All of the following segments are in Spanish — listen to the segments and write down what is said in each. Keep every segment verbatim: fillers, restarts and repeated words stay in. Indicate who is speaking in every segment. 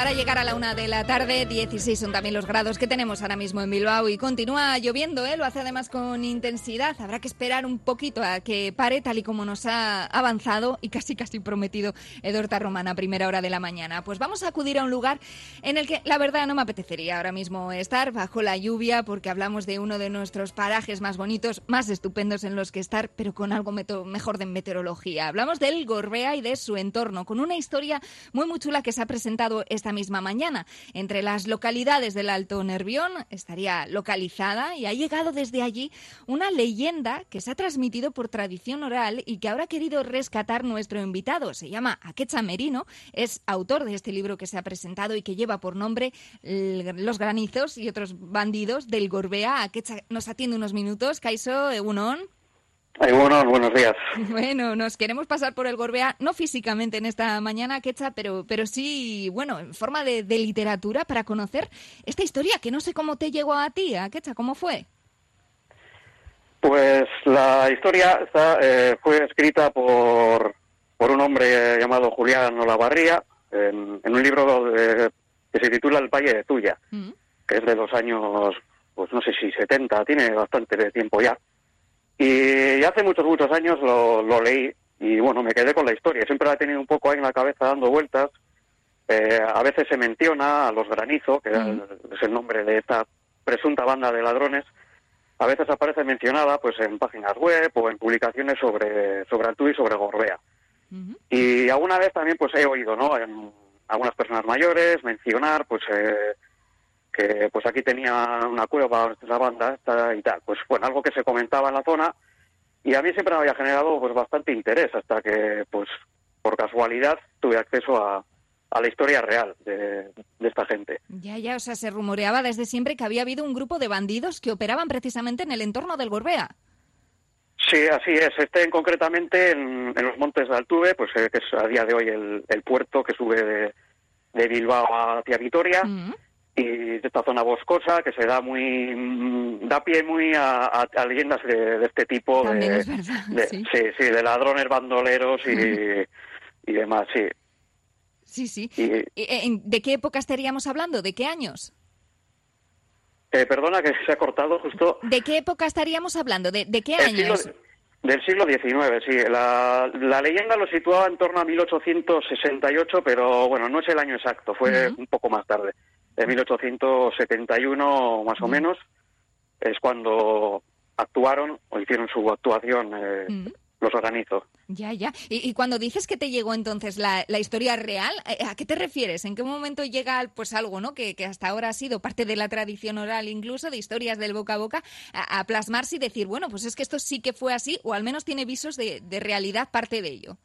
Speaker 1: para llegar a la una de la tarde, dieciséis son también los grados que tenemos ahora mismo en Bilbao y continúa lloviendo, ¿eh? Lo hace además con intensidad. Habrá que esperar un poquito a que pare, tal y como nos ha avanzado y casi casi prometido Edorta Romana a primera hora de la mañana. Pues vamos a acudir a un lugar en el que la verdad no me apetecería ahora mismo estar, bajo la lluvia, porque hablamos de uno de nuestros parajes más bonitos, más estupendos en los que estar, pero con algo meto- mejor de meteorología. Hablamos del Gorbea y de su entorno, con una historia muy muy chula que se ha presentado esta misma mañana. Entre las localidades del Alto Nervión estaría localizada y ha llegado desde allí una leyenda que se ha transmitido por tradición oral y que ahora ha querido rescatar nuestro invitado. Se llama Akecha Merino, es autor de este libro que se ha presentado y que lleva por nombre Los granizos y otros bandidos del Gorbea. Akecha nos atiende unos minutos. Kaixo, egunon.
Speaker 2: Ay, bueno, buenos días.
Speaker 1: Bueno, nos queremos pasar por el Gorbea, no físicamente en esta mañana, Akecha, pero, pero sí, bueno, en forma de, de literatura para conocer esta historia, que no sé cómo te llegó a ti, Akecha, ¿cómo fue?
Speaker 2: Pues la historia está, eh, fue escrita por, por un hombre llamado Julián Olavarría en, en un libro de, que se titula El Valle de Tuya, mm. que es de los años, pues no sé si setenta, tiene bastante tiempo ya. Y hace muchos, muchos años lo, lo leí y, bueno, me quedé con la historia. Siempre la he tenido un poco ahí en la cabeza dando vueltas. Eh, a veces se menciona a los Granizo, que mm. es el nombre de esta presunta banda de ladrones. A veces aparece mencionada pues en páginas web o en publicaciones sobre, sobre Altú y sobre Gorbea. Mm-hmm. Y alguna vez también pues he oído, ¿no?, en algunas personas mayores mencionar pues... Eh, que pues aquí tenía una cueva la banda esta y tal, pues bueno, algo que se comentaba en la zona y a mí siempre me había generado pues bastante interés hasta que pues por casualidad tuve acceso a, a la historia real de, de esta gente.
Speaker 1: Ya, ya, o sea, se rumoreaba desde siempre que había habido un grupo de bandidos que operaban precisamente en el entorno del Gorbea.
Speaker 2: Sí, así es. Estén concretamente en, en los montes de Altuve, pues eh, que es a día de hoy el, el puerto que sube de, de Bilbao hacia Vitoria. Mm-hmm. Y de esta zona boscosa que se da muy da pie muy a, a, a leyendas de, de este tipo.
Speaker 1: También
Speaker 2: de,
Speaker 1: es verdad,
Speaker 2: de
Speaker 1: sí.
Speaker 2: sí sí de ladrones, bandoleros y, y demás, sí.
Speaker 1: Sí, sí. Y, ¿de qué época estaríamos hablando? ¿De qué años?
Speaker 2: Eh, perdona, que se ha cortado justo.
Speaker 1: ¿De qué época estaríamos hablando? ¿De, de qué
Speaker 2: El
Speaker 1: años?
Speaker 2: Siglo, del siglo diecinueve, sí. La, la leyenda lo situaba en torno a mil ochocientos sesenta y ocho, pero bueno, no es el año exacto, fue uh-huh. un poco más tarde. De mil ochocientos setenta y uno más o menos es cuando actuaron o hicieron su actuación eh, mm. los Granizo.
Speaker 1: Ya, ya. Y, y cuando dices que te llegó entonces la, la historia real, ¿a qué te refieres? ¿En qué momento llega pues algo, ¿no?, que, que hasta ahora ha sido parte de la tradición oral, incluso de historias del boca a boca, a, a plasmarse y decir, bueno, pues es que esto sí que fue así, o al menos tiene visos de, de realidad parte de ello?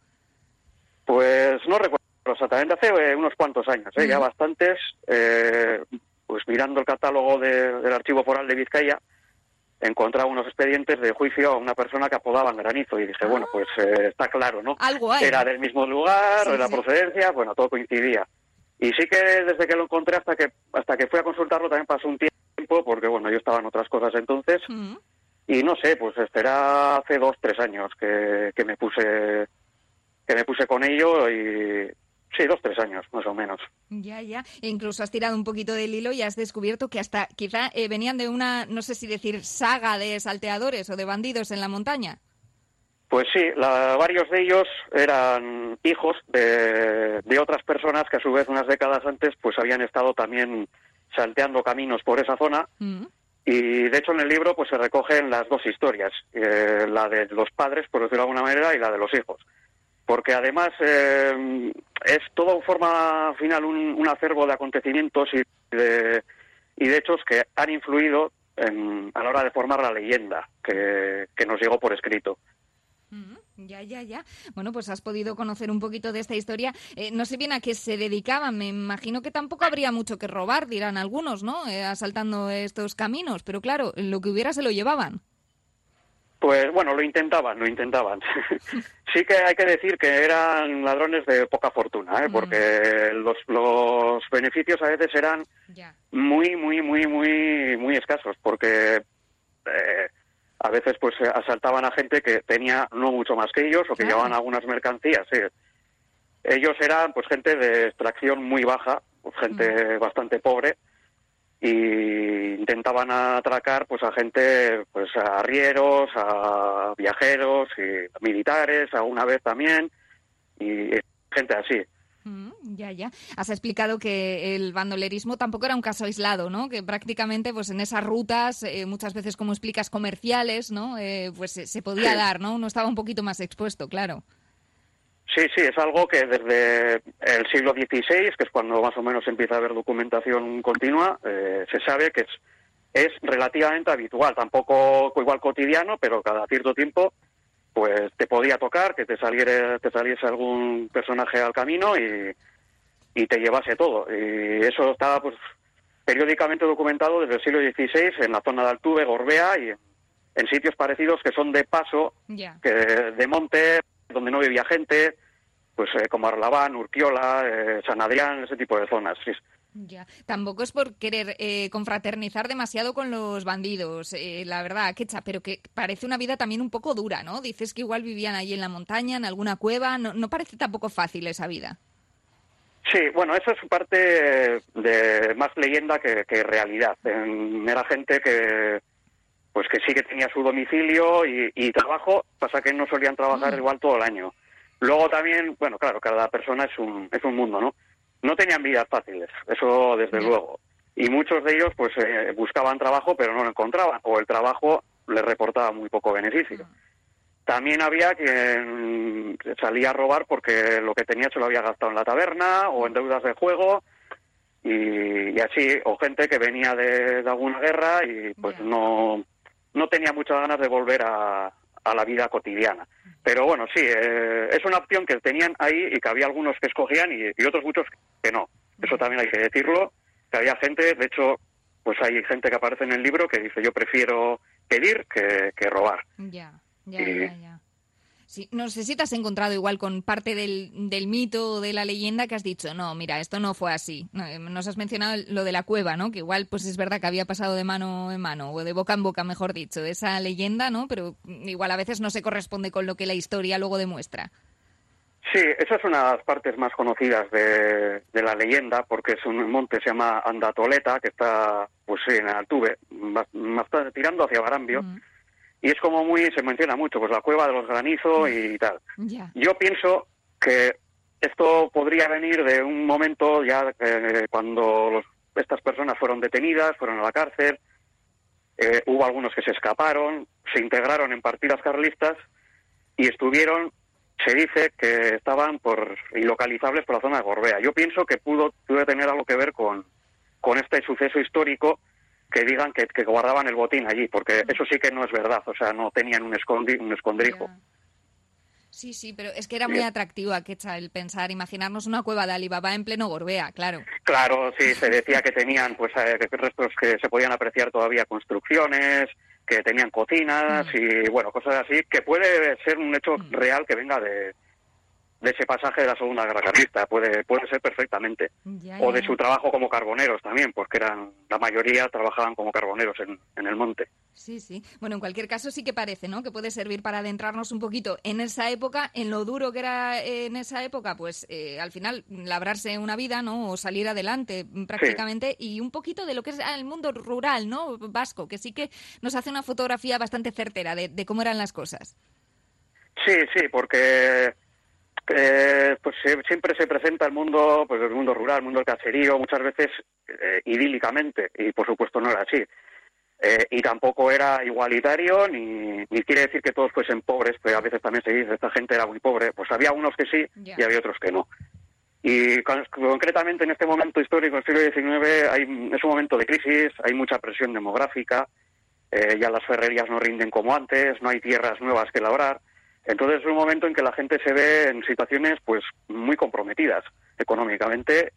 Speaker 2: Pues no recuerdo exactamente, hace eh, unos cuantos años, ¿eh? uh-huh. ya bastantes, eh, pues mirando el catálogo de, del Archivo Foral de Vizcaya, encontraba unos expedientes de juicio a una persona que apodaban Granizo y dije, ah. bueno, pues eh, está claro, ¿no?
Speaker 1: Algo hay.
Speaker 2: Era del mismo lugar,
Speaker 1: sí,
Speaker 2: de la
Speaker 1: sí.
Speaker 2: procedencia, bueno, todo coincidía. Y sí que desde que lo encontré hasta que hasta que fui a consultarlo también pasó un tiempo, porque bueno, yo estaba en otras cosas entonces, uh-huh. y no sé, pues será hace dos, tres años que, que me puse que me puse con ello y... Sí, dos, tres años, más o menos.
Speaker 1: Ya, ya. E incluso has tirado un poquito del hilo y has descubierto que hasta quizá eh, venían de una, no sé si decir, saga de salteadores o de bandidos en la montaña.
Speaker 2: Pues sí, la, varios de ellos eran hijos de, de otras personas que a su vez unas décadas antes pues habían estado también salteando caminos por esa zona. Mm. Y de hecho en el libro pues se recogen las dos historias, eh, la de los padres, por decirlo de alguna manera, y la de los hijos. Porque además eh, es todo forma al final un, un acervo de acontecimientos y de, y de hechos que han influido en, a la hora de formar la leyenda que, que nos llegó por escrito.
Speaker 1: Mm, ya, ya, ya. Bueno, pues has podido conocer un poquito de esta historia. Eh, no sé bien a qué se dedicaban, me imagino que tampoco habría mucho que robar, dirán algunos, ¿no? Eh, asaltando estos caminos, pero claro, lo que hubiera se lo llevaban.
Speaker 2: Pues bueno, lo intentaban, lo intentaban. Sí que hay que decir que eran ladrones de poca fortuna, ¿eh? Porque los, los beneficios a veces eran yeah. muy, muy, muy, muy, muy escasos, porque eh, a veces pues asaltaban a gente que tenía no mucho más que ellos o que claro. llevaban algunas mercancías. Sí. Ellos eran pues gente de extracción muy baja, pues, gente mm. bastante pobre, y intentaban atracar pues a gente, pues a arrieros, a viajeros, y a militares, alguna vez también, y gente así.
Speaker 1: Mm, ya, ya. Has explicado que el bandolerismo tampoco era un caso aislado, ¿no? Que prácticamente, pues en esas rutas, eh, muchas veces, como explicas, comerciales, ¿no? Eh, pues se, se podía
Speaker 2: sí.
Speaker 1: dar, ¿no? Uno estaba un poquito más expuesto, claro.
Speaker 2: Sí, sí, es algo que desde el siglo dieciséis, que es cuando más o menos empieza a haber documentación continua, eh, se sabe que es, es relativamente habitual, tampoco igual cotidiano, pero cada cierto tiempo pues te podía tocar que te saliera, te saliese algún personaje al camino y, y te llevase todo. Y eso estaba pues periódicamente documentado desde el siglo dieciséis en la zona de Altuve, Gorbea y en, en sitios parecidos que son de paso,
Speaker 1: yeah.
Speaker 2: que de, de monte, donde no vivía gente, pues eh, como Arlabán, Urquiola, eh, San Adrián, ese tipo de zonas. Sí.
Speaker 1: Ya, tampoco es por querer eh, confraternizar demasiado con los bandidos, eh, la verdad, Quecha, pero que parece una vida también un poco dura, ¿no? Dices que igual vivían allí en la montaña, en alguna cueva, no, no parece tampoco fácil esa vida.
Speaker 2: Sí, bueno, eso es parte de más leyenda que, que realidad. Era gente que pues que sí que tenía su domicilio y, y trabajo, pasa que no solían trabajar mm. igual todo el año. Luego también, bueno, claro, cada persona es un es un mundo, ¿no? No tenían vidas fáciles, eso desde yeah. luego. Y muchos de ellos pues eh, buscaban trabajo pero no lo encontraban, o el trabajo les reportaba muy poco beneficio. Mm. También había quien salía a robar porque lo que tenía se lo había gastado en la taberna o en deudas de juego y, y así, o gente que venía de, de alguna guerra y pues yeah. no, no tenía muchas ganas de volver a, a la vida cotidiana. Pero bueno, sí, eh, es una opción que tenían ahí y que había algunos que escogían y, y otros muchos que no. Eso también hay que decirlo, que había gente, de hecho, pues hay gente que aparece en el libro que dice yo prefiero pedir que, que robar.
Speaker 1: Ya, ya, y... ya, ya. Sí, no sé si te has encontrado igual con parte del, del mito o de la leyenda que has dicho, no, mira, esto no fue así. Nos has mencionado lo de la cueva, ¿no? Que igual pues es verdad que había pasado de mano en mano, o de boca en boca, mejor dicho, esa leyenda, ¿no? Pero igual a veces no se corresponde con lo que la historia luego demuestra.
Speaker 2: Sí, esa es una de las partes más conocidas de, de la leyenda, porque es un monte que se llama Andatoleta, que está pues en Altuve, más, más tirando hacia Barambio. Mm. Y es como muy, se menciona mucho, pues la cueva de los granizos y tal.
Speaker 1: Yeah.
Speaker 2: Yo pienso que esto podría venir de un momento ya eh, cuando los, estas personas fueron detenidas, fueron a la cárcel, eh, hubo algunos que se escaparon, se integraron en partidas carlistas y estuvieron, se dice que estaban por ilocalizables por la zona de Gorbea. Yo pienso que pudo, pudo tener algo que ver con, con este suceso histórico, que digan que, que guardaban el botín allí, porque eso sí que no es verdad, o sea, no tenían un, escondi, un escondrijo.
Speaker 1: Yeah. Sí, sí, pero es que era muy atractivo a Quecha el pensar, imaginarnos una cueva de Alibaba en pleno Gorbea, claro.
Speaker 2: Claro, sí, se decía que tenían pues eh, restos que se podían apreciar todavía, construcciones, que tenían cocinas mm. y bueno, cosas así, que puede ser un hecho mm. real que venga de... de ese pasaje de la Segunda Guerra Carlista, puede puede ser perfectamente.
Speaker 1: Ya,
Speaker 2: o
Speaker 1: ya.
Speaker 2: de su trabajo como carboneros también, porque eran la mayoría trabajaban como carboneros en, en el monte.
Speaker 1: Sí, sí. Bueno, en cualquier caso sí que parece, ¿no?, que puede servir para adentrarnos un poquito en esa época, en lo duro que era en esa época, pues eh, al final labrarse una vida, ¿no?, o salir adelante prácticamente, sí. Y un poquito de lo que es el mundo rural, ¿no?, vasco, que sí que nos hace una fotografía bastante certera de, de cómo eran las cosas.
Speaker 2: Sí, sí, porque... Eh, pues eh, siempre se presenta el mundo, pues el mundo rural, el mundo del caserío, muchas veces eh, idílicamente, y por supuesto no era así. Eh, y tampoco era igualitario, ni, ni quiere decir que todos fuesen pobres, pues a veces también se dice, esta gente era muy pobre, pues había unos que sí, yeah. y había otros que no. Y con, concretamente en este momento histórico, el siglo diecinueve, hay, es un momento de crisis, hay mucha presión demográfica, eh, ya las ferrerías no rinden como antes, no hay tierras nuevas que labrar. Entonces es un momento en que la gente se ve en situaciones pues muy comprometidas económicamente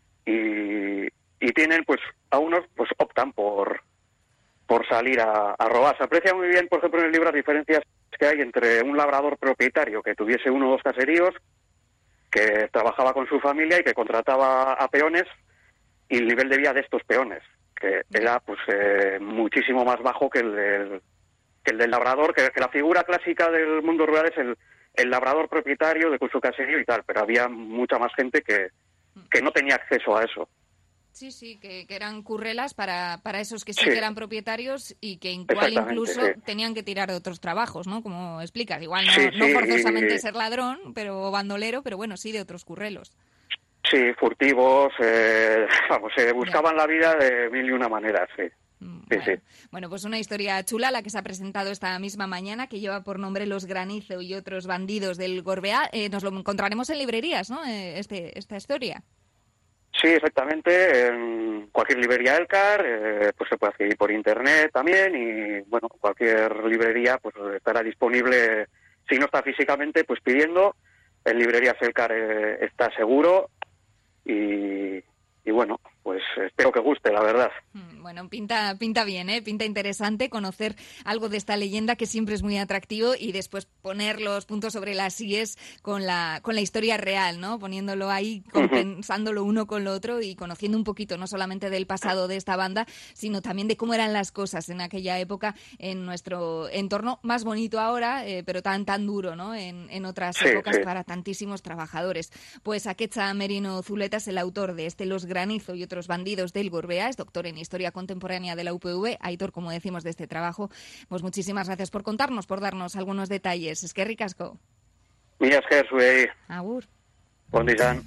Speaker 2: y, y tienen pues a unos pues optan por por salir a, a robar. Se aprecia muy bien, por ejemplo, en el libro las diferencias que hay entre un labrador propietario que tuviese uno o dos caseríos, que trabajaba con su familia y que contrataba a peones, y el nivel de vida de estos peones, que era pues eh, muchísimo más bajo que el del que el del labrador, que, que la figura clásica del mundo rural es el, el labrador propietario de su caserío y tal, pero había mucha más gente que, que no tenía acceso a eso.
Speaker 1: Sí, sí, que, que eran currelas para, para esos que sí,
Speaker 2: sí
Speaker 1: que eran propietarios y que igual incluso
Speaker 2: sí.
Speaker 1: tenían que tirar de otros trabajos, ¿no? Como explicas, igual no,
Speaker 2: sí,
Speaker 1: no
Speaker 2: sí,
Speaker 1: forzosamente
Speaker 2: y...
Speaker 1: ser ladrón pero o bandolero, pero bueno, sí de otros currelos.
Speaker 2: Sí, furtivos, eh, vamos, se buscaban
Speaker 1: Ya.
Speaker 2: la vida de mil y una maneras, sí. Sí,
Speaker 1: Bueno,
Speaker 2: sí.
Speaker 1: bueno, pues una historia chula la que se ha presentado esta misma mañana, que lleva por nombre Los Granizo y otros bandidos del Gorbea. Eh, nos lo encontraremos en librerías, ¿no? Eh, este, esta historia.
Speaker 2: Sí, exactamente, en cualquier librería Elcar, eh, pues se puede adquirir por internet también y, bueno, cualquier librería pues estará disponible, si no está físicamente, pues pidiendo. En librerías Elcar eh, está seguro y, y, bueno, pues espero que guste, la verdad.
Speaker 1: Bueno, pinta, pinta bien, ¿eh? Pinta interesante conocer algo de esta leyenda que siempre es muy atractivo y después poner los puntos sobre las íes con la, con la historia real, ¿no? Poniéndolo ahí, compensándolo uno con lo otro y conociendo un poquito no solamente del pasado de esta banda, sino también de cómo eran las cosas en aquella época en nuestro entorno, más bonito ahora, eh, pero tan tan duro, ¿no? En, en otras
Speaker 2: Sí,
Speaker 1: épocas
Speaker 2: sí.
Speaker 1: para tantísimos trabajadores. Pues Akecha Merino Zuleta es el autor de este Los Granizo y otros bandidos del Gorbea, es doctor en Historia Contemporánea de la U P V, autor, como decimos, de este trabajo. Pues muchísimas gracias por contarnos, por darnos algunos detalles. Es que ricasco.
Speaker 2: Mila esker zuei.
Speaker 1: Agur.
Speaker 2: Ondo izan.